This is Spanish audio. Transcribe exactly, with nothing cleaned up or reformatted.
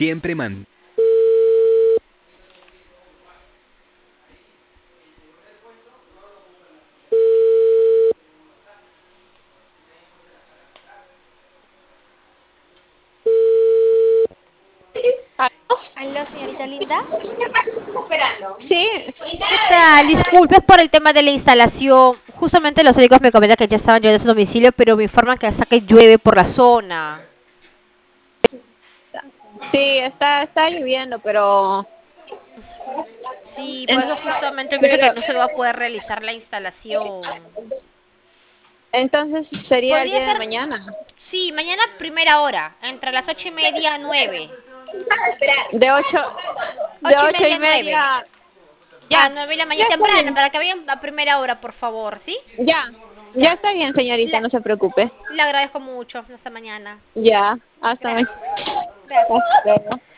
Siempre man. Aló, señorita Linda. Sí, ¿Qué tal? Disculpe por el tema de la instalación. Justamente los médicos me comentan que ya estaban llegando a su domicilio, pero me informan que hasta que llueve por la zona. sí, está, está lloviendo, pero, Sí, por en- eso justamente me dice que pero no se va a poder realizar la instalación. entonces sería el Podría día de ser, mañana. sí, mañana primera hora, entre las ocho y media a nueve. De ocho, de Ocho y ocho media y a nueve. media. A Ya, nueve de la ya mañana está temprano, bien. para que vayan a primera hora, por favor, ¿sí? Ya, ya Ya. está bien, señorita, Le, no se preocupe. le agradezco mucho. Hasta mañana. Ya, hasta mañana. Gracias. Gracias. Hasta luego.